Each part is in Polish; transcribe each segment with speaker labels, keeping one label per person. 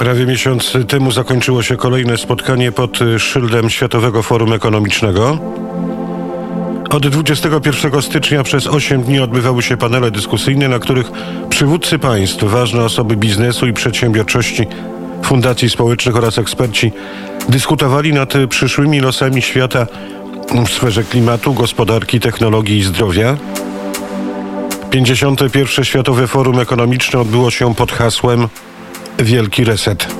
Speaker 1: Prawie miesiąc temu zakończyło się kolejne spotkanie pod szyldem Światowego Forum Ekonomicznego. Od 21 stycznia przez 8 dni odbywały się panele dyskusyjne, na których przywódcy państw, ważne osoby biznesu i przedsiębiorczości, fundacji społecznych oraz eksperci dyskutowali nad przyszłymi losami świata w sferze klimatu, gospodarki, technologii i zdrowia. 51. Światowe Forum Ekonomiczne odbyło się pod hasłem Wielki Reset.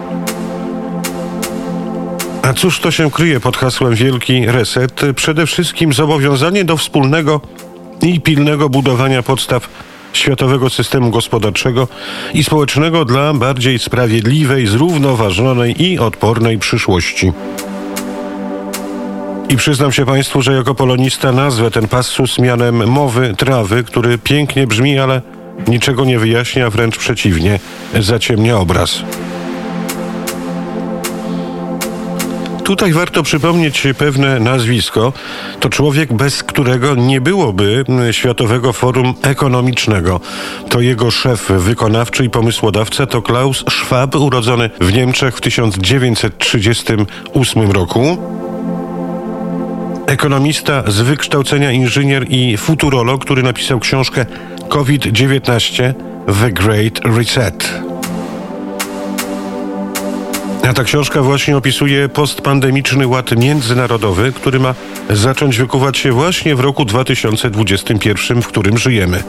Speaker 1: A cóż to się kryje pod hasłem Wielki Reset? Przede wszystkim zobowiązanie do wspólnego i pilnego budowania podstaw światowego systemu gospodarczego i społecznego dla bardziej sprawiedliwej, zrównoważonej i odpornej przyszłości. I przyznam się Państwu, że jako polonista nazwę ten passus mianem mowy trawy, który pięknie brzmi, ale niczego nie wyjaśnia, wręcz przeciwnie, zaciemnia obraz. Tutaj warto przypomnieć pewne nazwisko. To człowiek, bez którego nie byłoby Światowego Forum Ekonomicznego. To jego szef wykonawczy i pomysłodawca to Klaus Schwab, urodzony w Niemczech w 1938 roku. Ekonomista z wykształcenia, inżynier i futurolog, który napisał książkę COVID-19 The Great Reset. A ta książka właśnie opisuje postpandemiczny ład międzynarodowy, który ma zacząć wykuwać się właśnie w roku 2021, w którym żyjemy.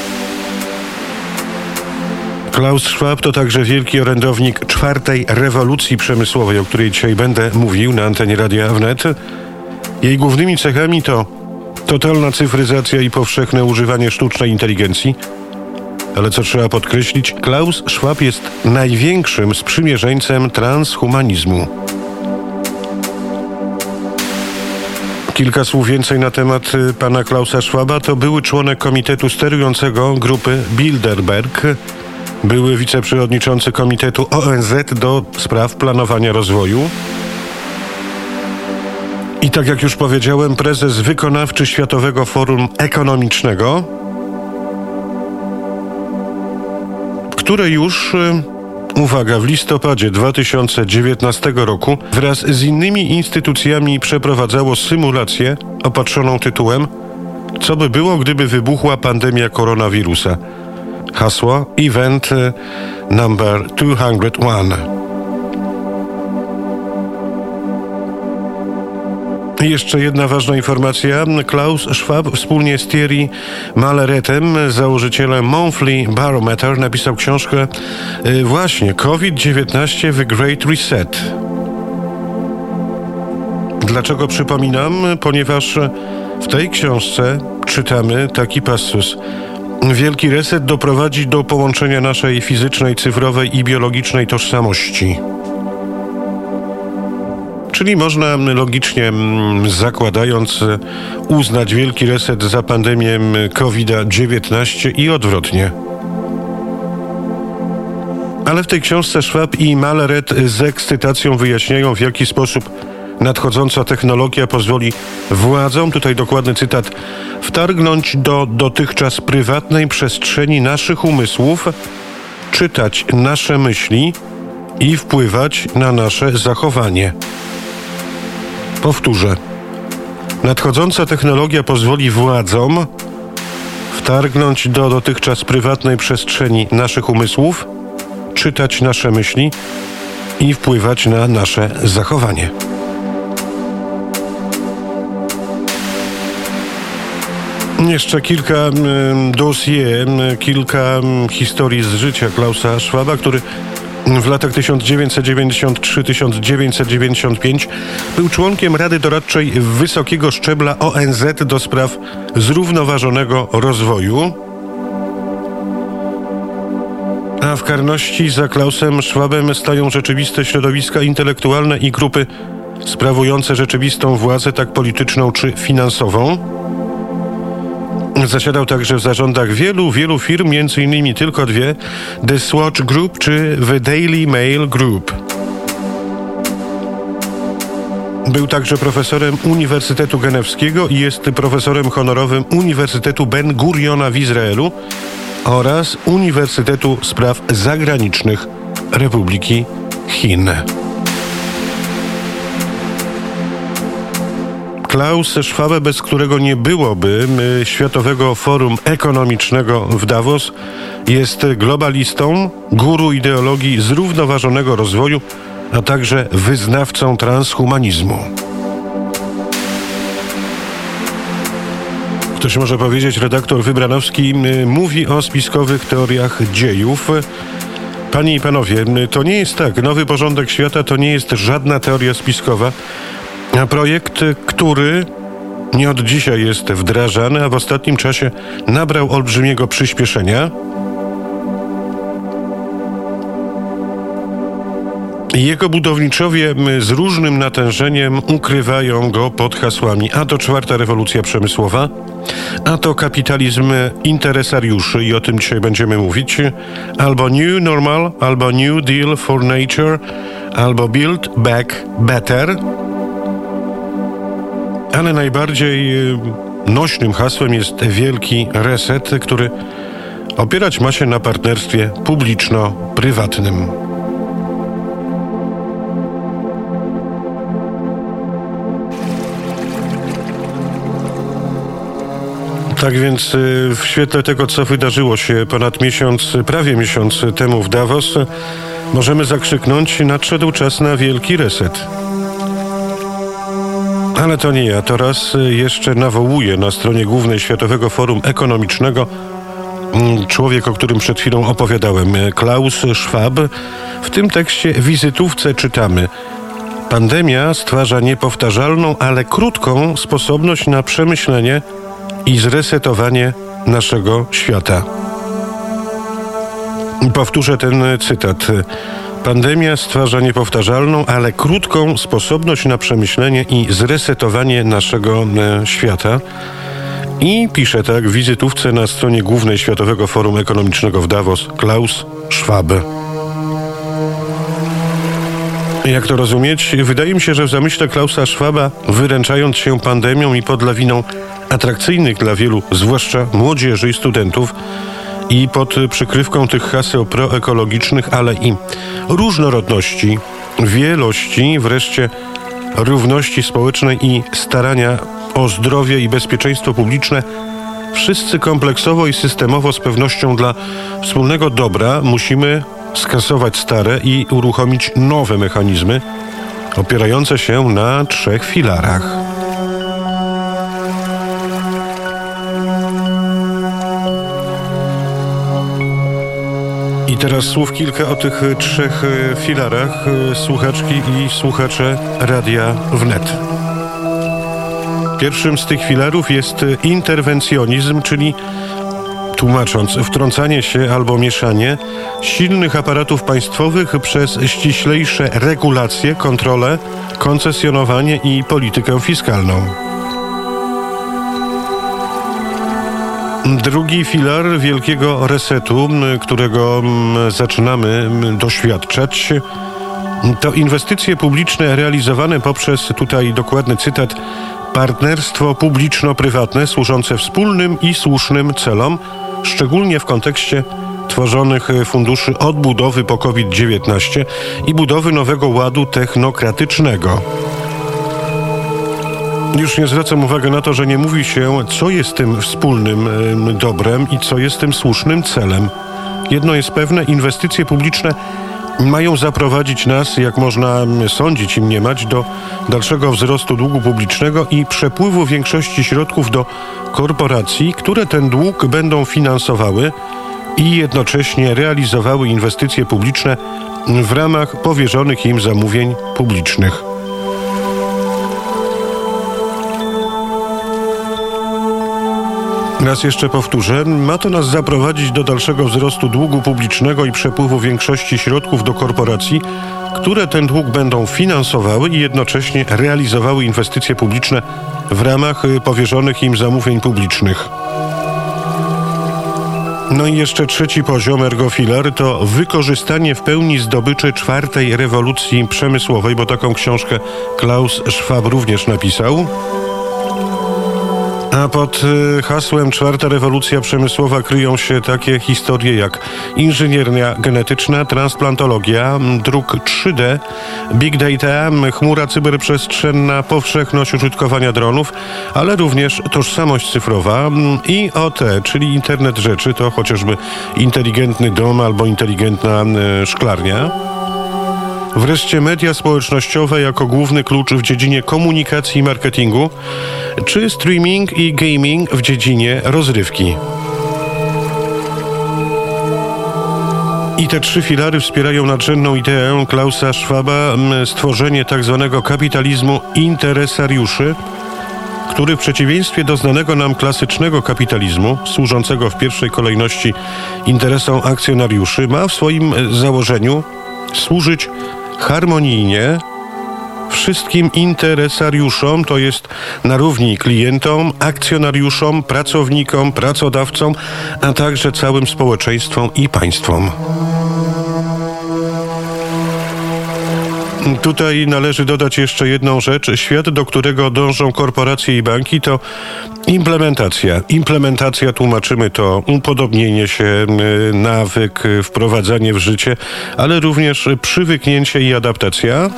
Speaker 1: Klaus Schwab to także wielki orędownik czwartej rewolucji przemysłowej, o której dzisiaj będę mówił na antenie Radia Wnet. Jej głównymi cechami to totalna cyfryzacja i powszechne używanie sztucznej inteligencji. Ale co trzeba podkreślić, Klaus Schwab jest największym sprzymierzeńcem transhumanizmu. Kilka słów więcej na temat pana Klausa Schwaba. To były członek komitetu sterującego grupy Bilderberg, były wiceprzewodniczący komitetu ONZ do spraw planowania rozwoju. I tak jak już powiedziałem, prezes wykonawczy Światowego Forum Ekonomicznego, które już, uwaga, w listopadzie 2019 roku wraz z innymi instytucjami przeprowadzało symulację opatrzoną tytułem „Co by było, gdyby wybuchła pandemia koronawirusa?” Hasło Event Number 201. Jeszcze jedna ważna informacja. Klaus Schwab wspólnie z Thierry Maleretem, założycielem Monthly Barometer, napisał książkę właśnie COVID-19 The Great Reset. Dlaczego przypominam? Ponieważ w tej książce czytamy taki passus. Wielki Reset doprowadzi do połączenia naszej fizycznej, cyfrowej i biologicznej tożsamości. Czyli można logicznie zakładając uznać Wielki Reset za pandemię COVID-19 i odwrotnie. Ale w tej książce Schwab i Maleret z ekscytacją wyjaśniają, w jaki sposób nadchodząca technologia pozwoli władzom, tutaj dokładny cytat, wtargnąć do dotychczas prywatnej przestrzeni naszych umysłów, czytać nasze myśli i wpływać na nasze zachowanie. Powtórzę. Nadchodząca technologia pozwoli władzom wtargnąć do dotychczas prywatnej przestrzeni naszych umysłów, czytać nasze myśli i wpływać na nasze zachowanie. Jeszcze kilka dossier, kilka historii z życia Klausa Schwaba, który w latach 1993-1995 był członkiem Rady Doradczej wysokiego szczebla ONZ do spraw zrównoważonego rozwoju. A w karności za Klausem Schwabem stają rzeczywiste środowiska intelektualne i grupy sprawujące rzeczywistą władzę, tak polityczną czy finansową. Zasiadał także w zarządach wielu firm, między innymi tylko dwie, The Swatch Group czy The Daily Mail Group. Był także profesorem Uniwersytetu Genewskiego i jest profesorem honorowym Uniwersytetu Ben Guriona w Izraelu oraz Uniwersytetu Spraw Zagranicznych Republiki Chin. Klaus Schwab, bez którego nie byłoby Światowego Forum Ekonomicznego w Davos, jest globalistą, guru ideologii zrównoważonego rozwoju, a także wyznawcą transhumanizmu. Ktoś może powiedzieć, redaktor Wybranowski mówi o spiskowych teoriach dziejów. Panie i panowie, to nie jest tak. Nowy porządek świata to nie jest żadna teoria spiskowa, a projekt, który nie od dzisiaj jest wdrażany, a w ostatnim czasie nabrał olbrzymiego przyspieszenia. Jego budowniczowie z różnym natężeniem ukrywają go pod hasłami a to czwarta rewolucja przemysłowa, a to kapitalizm interesariuszy i o tym dzisiaj będziemy mówić, albo New Normal, albo New Deal for Nature, albo Build Back Better. Ale najbardziej nośnym hasłem jest wielki reset, który opierać ma się na partnerstwie publiczno-prywatnym. Tak więc w świetle tego, co wydarzyło się ponad miesiąc, prawie miesiąc temu w Davos, możemy zakrzyknąć: nadszedł czas na wielki reset. Ale to nie ja. To raz jeszcze nawołuję na stronie głównej Światowego Forum Ekonomicznego człowiek, o którym przed chwilą opowiadałem, Klaus Schwab. W tym tekście wizytówce czytamy: pandemia stwarza niepowtarzalną, ale krótką sposobność na przemyślenie i zresetowanie naszego świata. Powtórzę ten cytat. Pandemia stwarza niepowtarzalną, ale krótką sposobność na przemyślenie i zresetowanie naszego świata. I pisze tak w wizytówce na stronie głównej Światowego Forum Ekonomicznego w Davos Klaus Schwab. Jak to rozumieć? Wydaje mi się, że w zamyśle Klausa Schwaba, wyręczając się pandemią i pod lawiną atrakcyjnych dla wielu, zwłaszcza młodzieży i studentów, i pod przykrywką tych haseł proekologicznych, ale i różnorodności, wielości, wreszcie równości społecznej i starania o zdrowie i bezpieczeństwo publiczne, wszyscy kompleksowo i systemowo z pewnością dla wspólnego dobra musimy skasować stare i uruchomić nowe mechanizmy opierające się na 3 filarach. I teraz słów kilka o tych 3 filarach, słuchaczki i słuchacze Radia Wnet. Pierwszym z tych filarów jest interwencjonizm, czyli, tłumacząc, wtrącanie się albo mieszanie silnych aparatów państwowych przez ściślejsze regulacje, kontrolę, koncesjonowanie i politykę fiskalną. Drugi filar wielkiego resetu, którego zaczynamy doświadczać, to inwestycje publiczne realizowane poprzez, tutaj dokładny cytat, partnerstwo publiczno-prywatne służące wspólnym i słusznym celom, szczególnie w kontekście tworzonych funduszy odbudowy po COVID-19 i budowy nowego ładu technokratycznego. Już nie zwracam uwagi na to, że nie mówi się, co jest tym wspólnym dobrem i co jest tym słusznym celem. Jedno jest pewne, inwestycje publiczne mają zaprowadzić nas, jak można sądzić i mniemać, do dalszego wzrostu długu publicznego i przepływu większości środków do korporacji, które ten dług będą finansowały i jednocześnie realizowały inwestycje publiczne w ramach powierzonych im zamówień publicznych. Raz jeszcze powtórzę, ma to nas zaprowadzić do dalszego wzrostu długu publicznego i przepływu większości środków do korporacji, które ten dług będą finansowały i jednocześnie realizowały inwestycje publiczne w ramach powierzonych im zamówień publicznych. No i jeszcze trzeci poziom, ergo filar, to wykorzystanie w pełni zdobyczy 4. rewolucji przemysłowej, bo taką książkę Klaus Schwab również napisał. A pod hasłem czwarta rewolucja przemysłowa kryją się takie historie jak inżynieria genetyczna, transplantologia, druk 3D, big data, chmura cyberprzestrzenna, powszechność użytkowania dronów, ale również tożsamość cyfrowa i IoT, czyli internet rzeczy, to chociażby inteligentny dom albo inteligentna szklarnia. Wreszcie media społecznościowe jako główny klucz w dziedzinie komunikacji i marketingu, czy streaming i gaming w dziedzinie rozrywki. I te trzy filary wspierają nadrzędną ideę Klausa Schwaba stworzenie tzw. kapitalizmu interesariuszy, który w przeciwieństwie do znanego nam klasycznego kapitalizmu, służącego w pierwszej kolejności interesom akcjonariuszy, ma w swoim założeniu służyć harmonijnie wszystkim interesariuszom, to jest na równi klientom, akcjonariuszom, pracownikom, pracodawcom, a także całym społeczeństwom i państwom. Tutaj należy dodać jeszcze jedną rzecz. Świat, do którego dążą korporacje i banki, to implementacja. Implementacja, tłumaczymy to upodobnienie się, nawyk, wprowadzanie w życie, ale również przywyknięcie i adaptacja.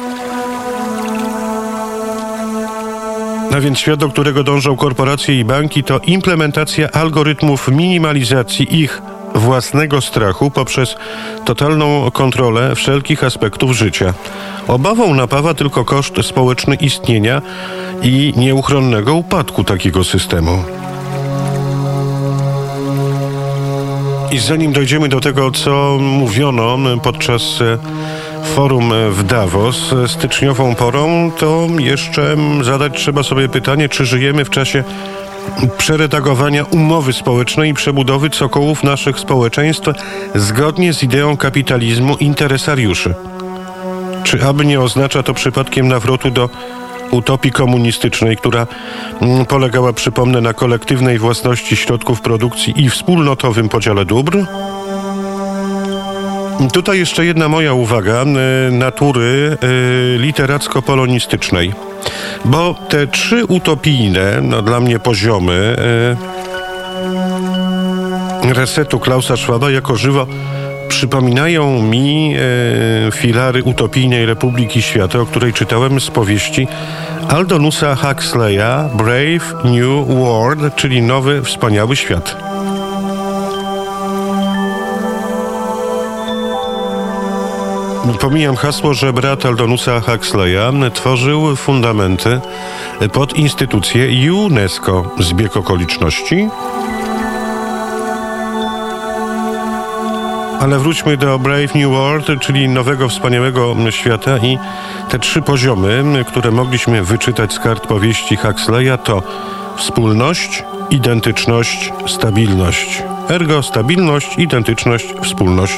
Speaker 1: A więc świat, do którego dążą korporacje i banki, to implementacja algorytmów minimalizacji ich własnego strachu poprzez totalną kontrolę wszelkich aspektów życia. Obawą napawa tylko koszt społeczny istnienia i nieuchronnego upadku takiego systemu. I zanim dojdziemy do tego, co mówiono podczas forum w Davos styczniową porą, to jeszcze zadać trzeba sobie pytanie, czy żyjemy w czasie przeredagowania umowy społecznej i przebudowy cokołów naszych społeczeństw zgodnie z ideą kapitalizmu interesariuszy. Czy aby nie oznacza to przypadkiem nawrotu do utopii komunistycznej, która polegała, przypomnę, na kolektywnej własności środków produkcji i wspólnotowym podziale dóbr? Tutaj jeszcze jedna moja uwaga natury literacko-polonistycznej. Bo te trzy utopijne, dla mnie poziomy resetu Klausa Schwaba jako żywo przypominają mi filary utopijnej Republiki Świata, o której czytałem z powieści Aldonusa Huxleya Brave New World, czyli Nowy Wspaniały Świat. Pomijam hasło, że brat Aldonusa Huxleya tworzył fundamenty pod instytucję UNESCO. Zbieg okoliczności. Ale wróćmy do Brave New World, czyli Nowego Wspaniałego Świata i te trzy poziomy, które mogliśmy wyczytać z kart powieści Huxleya, to wspólność, identyczność, stabilność. Ergo stabilność, identyczność, wspólność.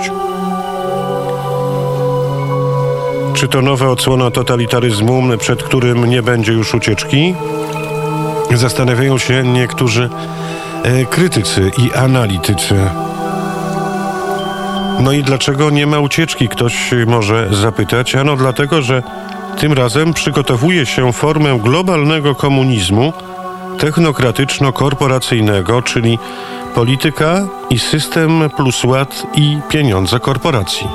Speaker 1: Czy to nowa odsłona totalitaryzmu, przed którym nie będzie już ucieczki? Zastanawiają się niektórzy krytycy i analitycy. No i dlaczego nie ma ucieczki? Ktoś może zapytać. Ano dlatego, że tym razem przygotowuje się formę globalnego komunizmu technokratyczno-korporacyjnego, czyli polityka i system plus ład i pieniądze korporacji.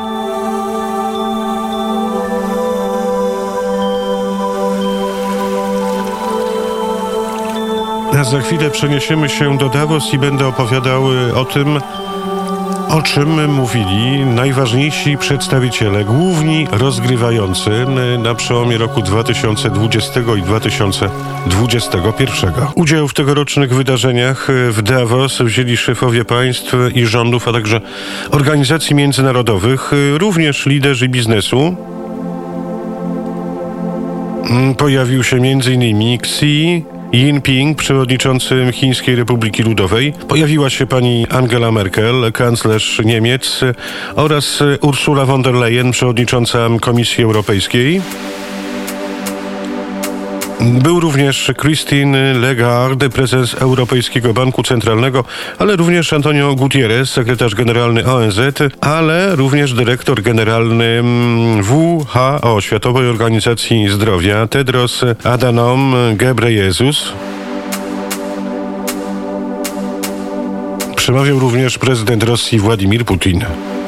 Speaker 1: A za chwilę przeniesiemy się do Davos i będę opowiadał o tym, o czym mówili najważniejsi przedstawiciele, główni rozgrywający na przełomie roku 2020 i 2021. Udział w tegorocznych wydarzeniach w Davos wzięli szefowie państw i rządów, a także organizacji międzynarodowych, również liderzy biznesu. Pojawił się m.in. Xi Jinping, przewodniczący Chińskiej Republiki Ludowej. Pojawiła się pani Angela Merkel, kanclerz Niemiec, oraz Ursula von der Leyen, przewodnicząca Komisji Europejskiej. Był również Christine Lagarde, prezes Europejskiego Banku Centralnego, ale również Antonio Guterres, sekretarz generalny ONZ, ale również dyrektor generalny WHO, Światowej Organizacji Zdrowia, Tedros Adhanom Ghebreyesus. Przemawiał również prezydent Rosji Władimir Putin.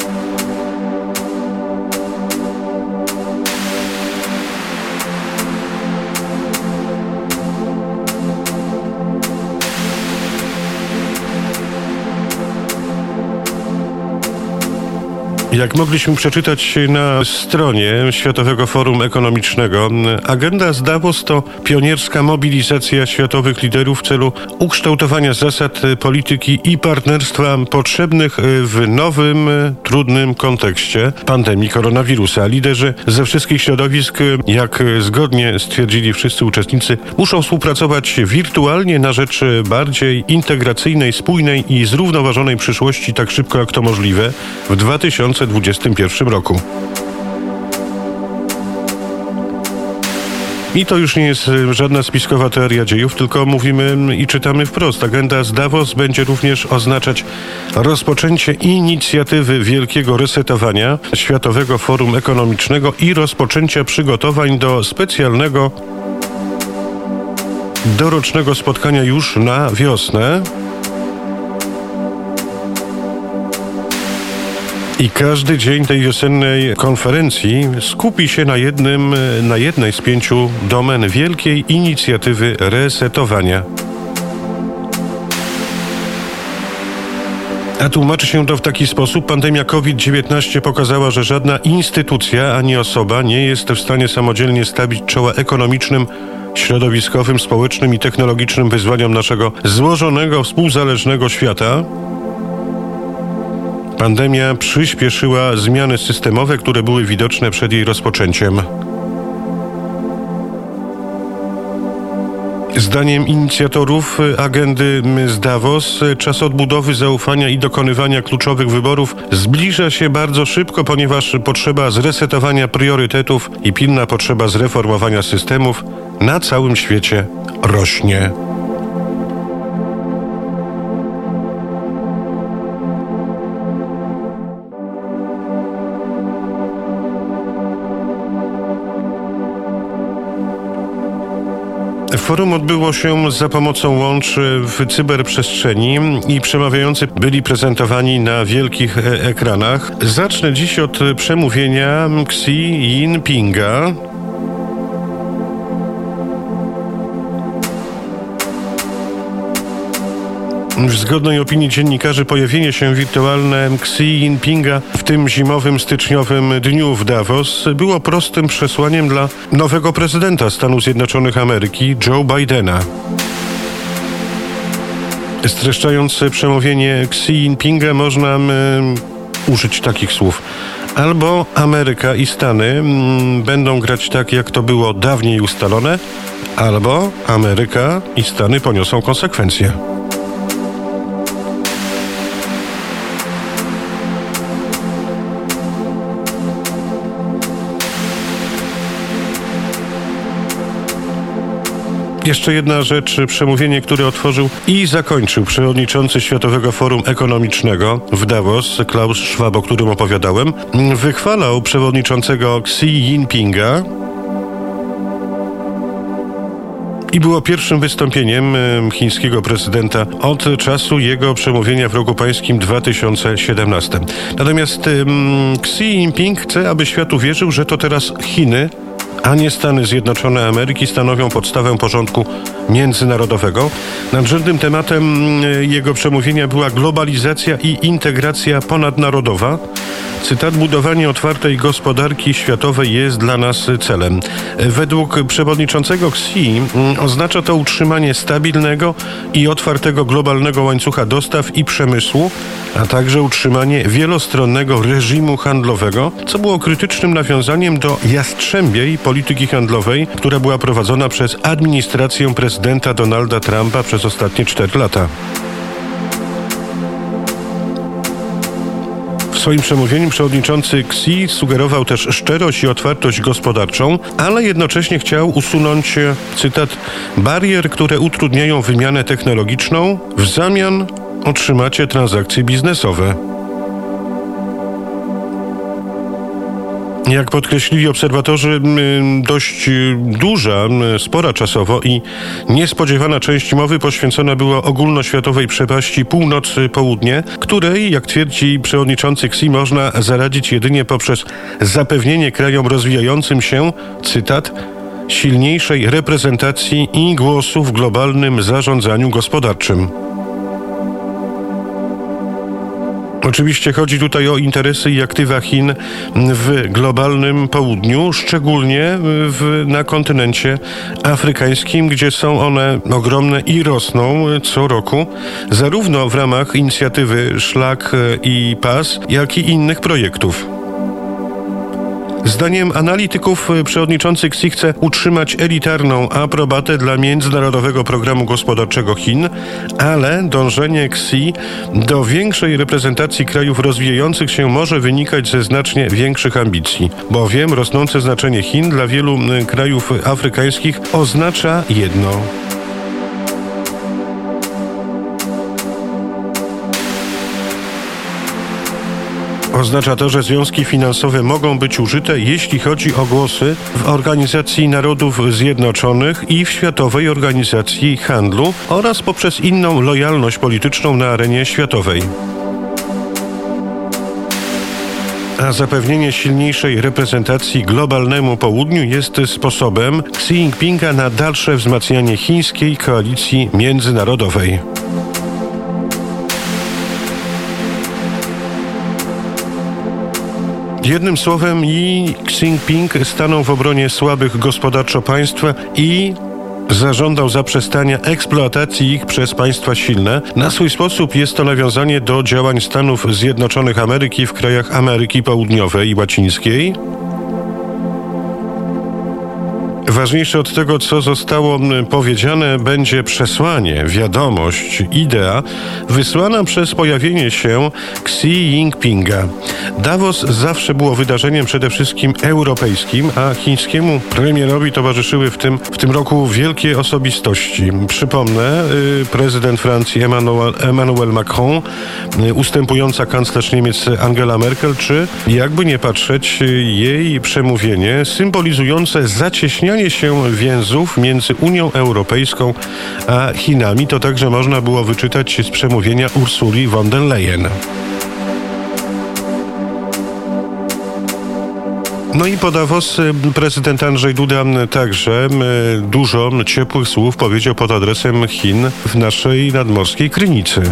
Speaker 1: Jak mogliśmy przeczytać na stronie Światowego Forum Ekonomicznego, agenda z Davos to pionierska mobilizacja światowych liderów w celu ukształtowania zasad polityki i partnerstwa potrzebnych w nowym, trudnym kontekście pandemii koronawirusa. Liderzy ze wszystkich środowisk, jak zgodnie stwierdzili wszyscy uczestnicy, muszą współpracować wirtualnie na rzecz bardziej integracyjnej, spójnej i zrównoważonej przyszłości tak szybko jak to możliwe w 2021 roku. I to już nie jest żadna spiskowa teoria dziejów, tylko mówimy i czytamy wprost. Agenda z Davos będzie również oznaczać rozpoczęcie inicjatywy wielkiego resetowania Światowego Forum Ekonomicznego i rozpoczęcia przygotowań do specjalnego dorocznego spotkania już na wiosnę. I każdy dzień tej wiosennej konferencji skupi się na jednej z 5 domen wielkiej inicjatywy resetowania. A tłumaczy się to w taki sposób. Pandemia COVID-19 pokazała, że żadna instytucja ani osoba nie jest w stanie samodzielnie stawić czoła ekonomicznym, środowiskowym, społecznym i technologicznym wyzwaniom naszego złożonego, współzależnego świata. Pandemia przyspieszyła zmiany systemowe, które były widoczne przed jej rozpoczęciem. Zdaniem inicjatorów agendy z Davos czas odbudowy zaufania i dokonywania kluczowych wyborów zbliża się bardzo szybko, ponieważ potrzeba zresetowania priorytetów i pilna potrzeba zreformowania systemów na całym świecie rośnie. Forum odbyło się za pomocą łącz w cyberprzestrzeni i przemawiający byli prezentowani na wielkich ekranach. Zacznę dziś od przemówienia Xi Jinpinga. W zgodnej opinii dziennikarzy pojawienie się wirtualne Xi Jinpinga w tym zimowym, styczniowym dniu w Davos było prostym przesłaniem dla nowego prezydenta Stanów Zjednoczonych Ameryki, Joe Bidena. Streszczając przemówienie Xi Jinpinga można użyć takich słów. Albo Ameryka i Stany będą grać tak, jak to było dawniej ustalone, albo Ameryka i Stany poniosą konsekwencje. Jeszcze jedna rzecz, przemówienie, które otworzył i zakończył przewodniczący Światowego Forum Ekonomicznego w Davos, Klaus Schwab, o którym opowiadałem, wychwalał przewodniczącego Xi Jinpinga i było pierwszym wystąpieniem chińskiego prezydenta od czasu jego przemówienia w roku pańskim 2017. Natomiast Xi Jinping chce, aby świat uwierzył, że to teraz Chiny, a nie Stany Zjednoczone Ameryki stanowią podstawę porządku międzynarodowego. Nadrzędnym tematem jego przemówienia była globalizacja i integracja ponadnarodowa. Cytat: budowanie otwartej gospodarki światowej jest dla nas celem. Według przewodniczącego Xi oznacza to utrzymanie stabilnego i otwartego globalnego łańcucha dostaw i przemysłu, a także utrzymanie wielostronnego reżimu handlowego, co było krytycznym nawiązaniem do jastrzębiej polityki handlowej, która była prowadzona przez administrację prezydenta Donalda Trumpa przez ostatnie 4 lata. W swoim przemówieniu przewodniczący Xi sugerował też szczerość i otwartość gospodarczą, ale jednocześnie chciał usunąć, cytat, barier, które utrudniają wymianę technologiczną. W zamian otrzymacie transakcje biznesowe. Jak podkreślili obserwatorzy, dość duża, spora czasowo i niespodziewana część mowy poświęcona była ogólnoświatowej przepaści północ-południe, której, jak twierdzi przewodniczący Xi, można zaradzić jedynie poprzez zapewnienie krajom rozwijającym się, cytat, silniejszej reprezentacji i głosu w globalnym zarządzaniu gospodarczym. Oczywiście chodzi tutaj o interesy i aktywa Chin w globalnym południu, szczególnie na kontynencie afrykańskim, gdzie są one ogromne i rosną co roku, zarówno w ramach inicjatywy Szlak i Pas, jak i innych projektów. Zdaniem analityków przewodniczący Xi chce utrzymać elitarną aprobatę dla Międzynarodowego Programu Gospodarczego Chin, ale dążenie Xi do większej reprezentacji krajów rozwijających się może wynikać ze znacznie większych ambicji, bowiem rosnące znaczenie Chin dla wielu krajów afrykańskich oznacza jedno. Oznacza to, że związki finansowe mogą być użyte, jeśli chodzi o głosy w Organizacji Narodów Zjednoczonych i w Światowej Organizacji Handlu oraz poprzez inną lojalność polityczną na arenie światowej. A zapewnienie silniejszej reprezentacji globalnemu południu jest sposobem Xi Jinpinga na dalsze wzmacnianie chińskiej koalicji międzynarodowej. Jednym słowem, Xi Jinping stanął w obronie słabych gospodarczo państw i zażądał zaprzestania eksploatacji ich przez państwa silne. Na swój sposób jest to nawiązanie do działań Stanów Zjednoczonych Ameryki w krajach Ameryki Południowej i Łacińskiej. Ważniejsze od tego, co zostało powiedziane, będzie przesłanie, wiadomość, idea wysłana przez pojawienie się Xi Jinpinga. Davos zawsze było wydarzeniem przede wszystkim europejskim, a chińskiemu premierowi towarzyszyły w tym roku wielkie osobistości. Przypomnę, prezydent Francji Emmanuel Macron, ustępująca kanclerz Niemiec Angela Merkel, czy jakby nie patrzeć, jej przemówienie symbolizujące zacieśnianie się więzów między Unią Europejską a Chinami. To także można było wyczytać z przemówienia Ursuli von der Leyen. No i po Davos prezydent Andrzej Duda także dużo ciepłych słów powiedział pod adresem Chin w naszej nadmorskiej Krynicy.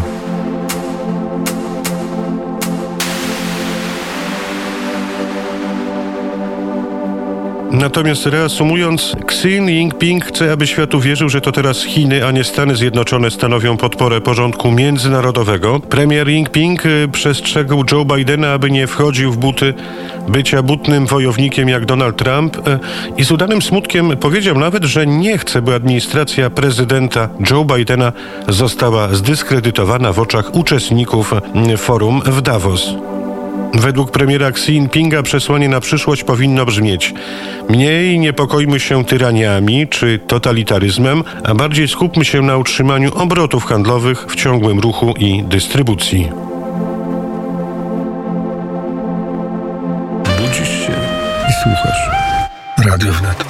Speaker 1: Natomiast reasumując, Xi Jinping chce, aby świat uwierzył, że to teraz Chiny, a nie Stany Zjednoczone stanowią podporę porządku międzynarodowego. Premier Jinping przestrzegł Joe Bidena, aby nie wchodził w buty bycia butnym wojownikiem jak Donald Trump i z udanym smutkiem powiedział nawet, że nie chce, by administracja prezydenta Joe Bidena została zdyskredytowana w oczach uczestników forum w Davos. Według premiera Xi Jinpinga przesłanie na przyszłość powinno brzmieć: mniej niepokojmy się tyraniami czy totalitaryzmem, a bardziej skupmy się na utrzymaniu obrotów handlowych w ciągłym ruchu i dystrybucji.
Speaker 2: Budzisz się i słuchasz Radio Wnet.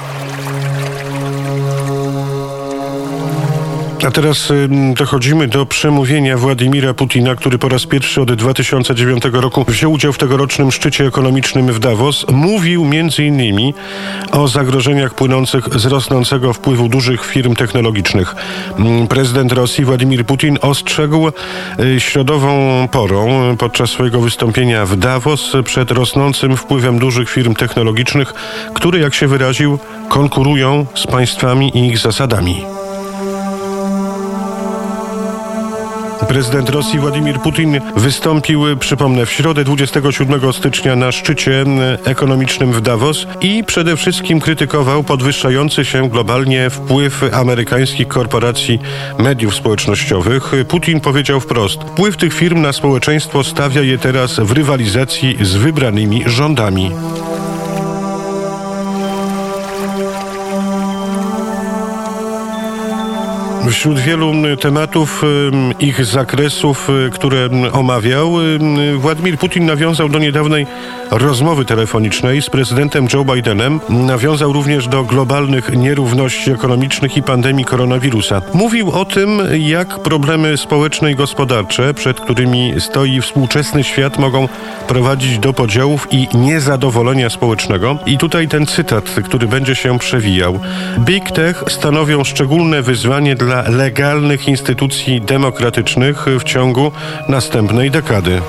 Speaker 1: A teraz dochodzimy do przemówienia Władimira Putina, który po raz pierwszy od 2009 roku wziął udział w tegorocznym szczycie ekonomicznym w Davos. Mówił m.in. o zagrożeniach płynących z rosnącego wpływu dużych firm technologicznych. Prezydent Rosji Władimir Putin ostrzegł środową porą podczas swojego wystąpienia w Davos przed rosnącym wpływem dużych firm technologicznych, które, jak się wyraził, konkurują z państwami i ich zasadami. Prezydent Rosji Władimir Putin wystąpił, przypomnę, w środę 27 stycznia na szczycie ekonomicznym w Davos i przede wszystkim krytykował podwyższający się globalnie wpływ amerykańskich korporacji mediów społecznościowych. Putin powiedział wprost: wpływ tych firm na społeczeństwo stawia je teraz w rywalizacji z wybranymi rządami. Wśród wielu tematów, ich zakresów, które omawiał, Władimir Putin nawiązał do niedawnej rozmowy telefonicznej z prezydentem Joe Bidenem. Nawiązał również do globalnych nierówności ekonomicznych i pandemii koronawirusa. Mówił o tym, jak problemy społeczne i gospodarcze, przed którymi stoi współczesny świat, mogą prowadzić do podziałów i niezadowolenia społecznego. I tutaj ten cytat, który będzie się przewijał. Big Tech stanowią szczególne wyzwanie dla legalnych instytucji demokratycznych w ciągu następnej dekady.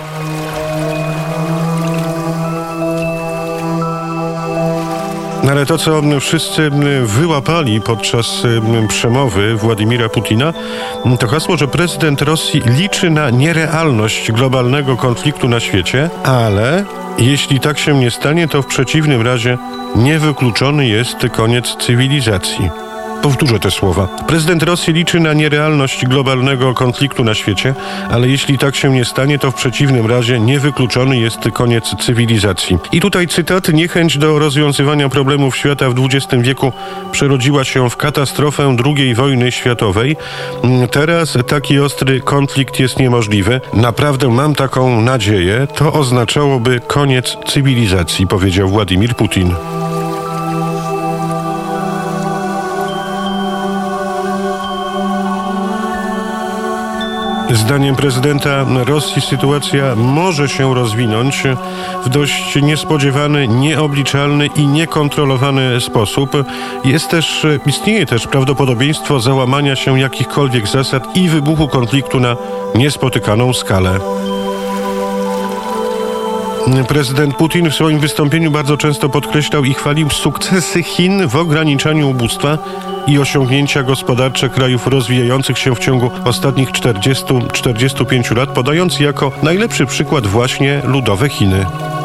Speaker 1: Ale to, co wszyscy wyłapali podczas przemowy Władimira Putina, to hasło, że prezydent Rosji liczy na nierealność globalnego konfliktu na świecie, ale jeśli tak się nie stanie, to w przeciwnym razie niewykluczony jest koniec cywilizacji. Powtórzę te słowa. Prezydent Rosji liczy na nierealność globalnego konfliktu na świecie, ale jeśli tak się nie stanie, to w przeciwnym razie niewykluczony jest koniec cywilizacji. I tutaj cytat. Niechęć do rozwiązywania problemów świata w XX wieku przerodziła się w katastrofę II wojny światowej. Teraz taki ostry konflikt jest niemożliwy. Naprawdę mam taką nadzieję. To oznaczałoby koniec cywilizacji, powiedział Władimir Putin. Zdaniem prezydenta Rosji sytuacja może się rozwinąć w dość niespodziewany, nieobliczalny i niekontrolowany sposób. Istnieje też prawdopodobieństwo załamania się jakichkolwiek zasad i wybuchu konfliktu na niespotykaną skalę. Prezydent Putin w swoim wystąpieniu bardzo często podkreślał i chwalił sukcesy Chin w ograniczaniu ubóstwa i osiągnięcia gospodarcze krajów rozwijających się w ciągu ostatnich 40-45 lat, podając jako najlepszy przykład właśnie ludowe Chiny.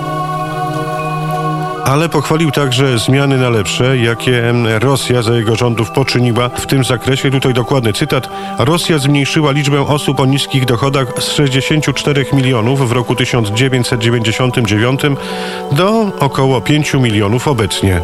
Speaker 1: Ale pochwalił także zmiany na lepsze, jakie Rosja za jego rządów poczyniła w tym zakresie. Tutaj dokładny cytat. Rosja zmniejszyła liczbę osób o niskich dochodach z 64 milionów w roku 1999 do około 5 milionów obecnie.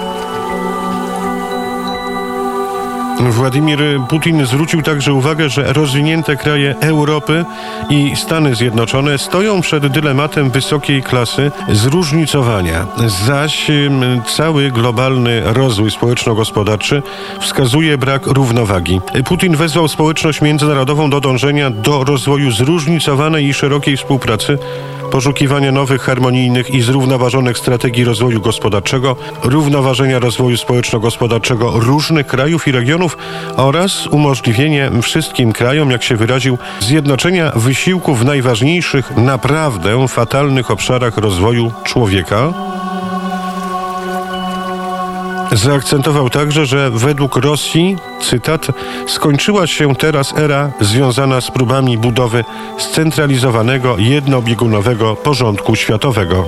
Speaker 1: Władimir Putin zwrócił także uwagę, że rozwinięte kraje Europy i Stany Zjednoczone stoją przed dylematem wysokiej klasy zróżnicowania, zaś cały globalny rozwój społeczno-gospodarczy wskazuje brak równowagi. Putin wezwał społeczność międzynarodową do dążenia do rozwoju zróżnicowanej i szerokiej współpracy, poszukiwania nowych, harmonijnych i zrównoważonych strategii rozwoju gospodarczego, równoważenia rozwoju społeczno-gospodarczego różnych krajów i regionów oraz umożliwienie wszystkim krajom, jak się wyraził, zjednoczenia wysiłków w najważniejszych, naprawdę fatalnych obszarach rozwoju człowieka. Zaakcentował także, że według Rosji, cytat, skończyła się teraz era związana z próbami budowy scentralizowanego, jednobiegunowego porządku światowego.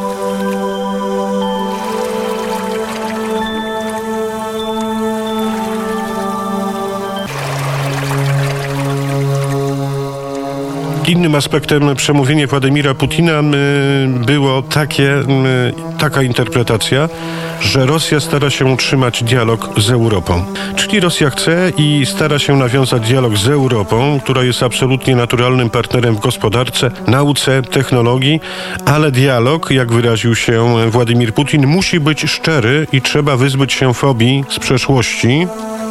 Speaker 1: Innym aspektem przemówienia Władimira Putina było taka interpretacja, że Rosja stara się utrzymać dialog z Europą. Czyli Rosja chce i stara się nawiązać dialog z Europą, która jest absolutnie naturalnym partnerem w gospodarce, nauce, technologii, ale dialog, jak wyraził się Władimir Putin, musi być szczery i trzeba wyzbyć się fobii z przeszłości.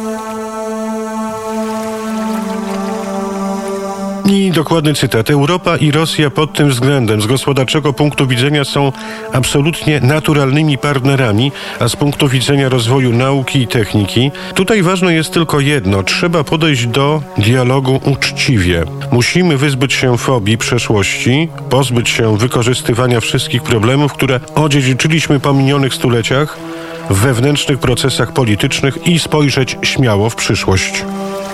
Speaker 1: I dokładny cytat. Europa i Rosja pod tym względem z gospodarczego punktu widzenia są absolutnie naturalnymi partnerami, a z punktu widzenia rozwoju nauki i techniki, tutaj ważne jest tylko jedno. Trzeba podejść do dialogu uczciwie. Musimy wyzbyć się fobii przeszłości, pozbyć się wykorzystywania wszystkich problemów, które odziedziczyliśmy po minionych stuleciach w wewnętrznych procesach politycznych i spojrzeć śmiało w przyszłość.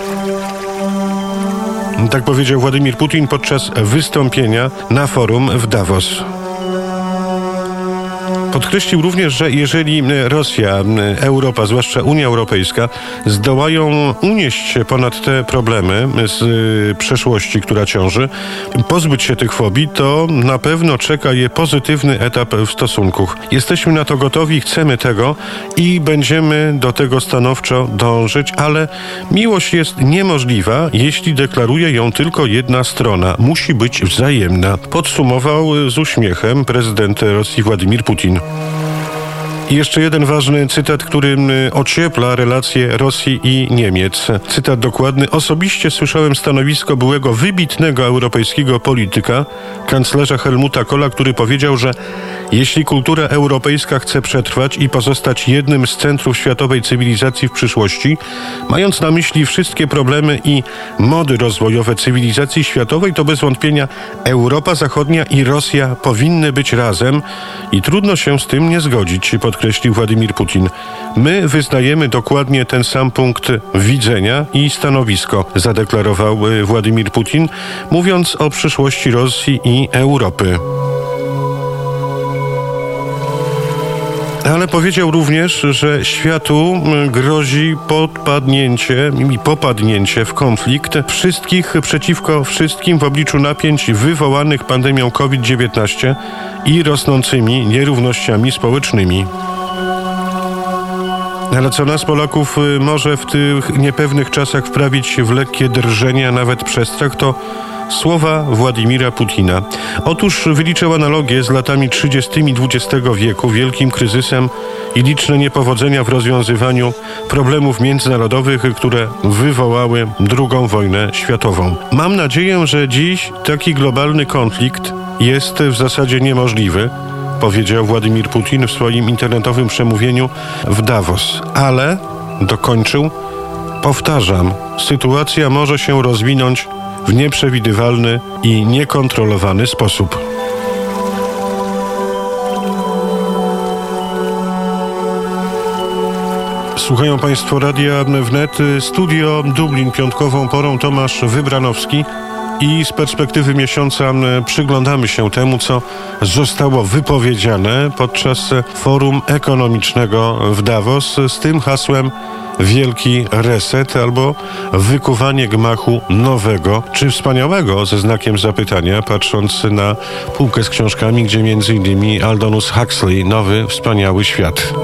Speaker 1: Tak powiedział Władimir Putin podczas wystąpienia na forum w Davos. Podkreślił również, że jeżeli Rosja, Europa, zwłaszcza Unia Europejska, zdołają unieść się ponad te problemy z przeszłości, która ciąży, pozbyć się tych fobii, to na pewno czeka je pozytywny etap w stosunkach. Jesteśmy na to gotowi, chcemy tego i będziemy do tego stanowczo dążyć, ale miłość jest niemożliwa, jeśli deklaruje ją tylko jedna strona. Musi być wzajemna. Podsumował z uśmiechem prezydent Rosji Władimir Putin. I jeszcze jeden ważny cytat, który ociepla relacje Rosji i Niemiec. Cytat dokładny. Osobiście słyszałem stanowisko byłego wybitnego europejskiego polityka, kanclerza Helmuta Kohla, który powiedział, że jeśli kultura europejska chce przetrwać i pozostać jednym z centrów światowej cywilizacji w przyszłości, mając na myśli wszystkie problemy i mody rozwojowe cywilizacji światowej, to bez wątpienia Europa Zachodnia i Rosja powinny być razem i trudno się z tym nie zgodzić, podkreślił Władimir Putin. My wyznajemy dokładnie ten sam punkt widzenia i stanowisko, zadeklarował Władimir Putin, mówiąc o przyszłości Rosji i Europy. Ale powiedział również, że światu grozi popadnięcie w konflikt wszystkich przeciwko wszystkim w obliczu napięć wywołanych pandemią COVID-19 i rosnącymi nierównościami społecznymi. Ale co nas, Polaków, może w tych niepewnych czasach wprawić w lekkie drżenie, a nawet przestrach, to słowa Władimira Putina. Otóż wyliczył analogię z latami 30. XX wieku, wielkim kryzysem i liczne niepowodzenia w rozwiązywaniu problemów międzynarodowych, które wywołały II wojnę światową. Mam nadzieję, że dziś taki globalny konflikt jest w zasadzie niemożliwy, powiedział Władimir Putin w swoim internetowym przemówieniu w Davos. Ale, dokończył, powtarzam, sytuacja może się rozwinąć w nieprzewidywalny i niekontrolowany sposób. Słuchają Państwo Radia Wnet. Studio Dublin piątkową porą Tomasz Wybranowski. I z perspektywy miesiąca przyglądamy się temu, co zostało wypowiedziane podczas forum ekonomicznego w Davos z tym hasłem Wielki Reset albo wykuwanie gmachu nowego czy wspaniałego, ze znakiem zapytania, patrząc na półkę z książkami, gdzie m.in. Aldous Huxley, Nowy Wspaniały Świat.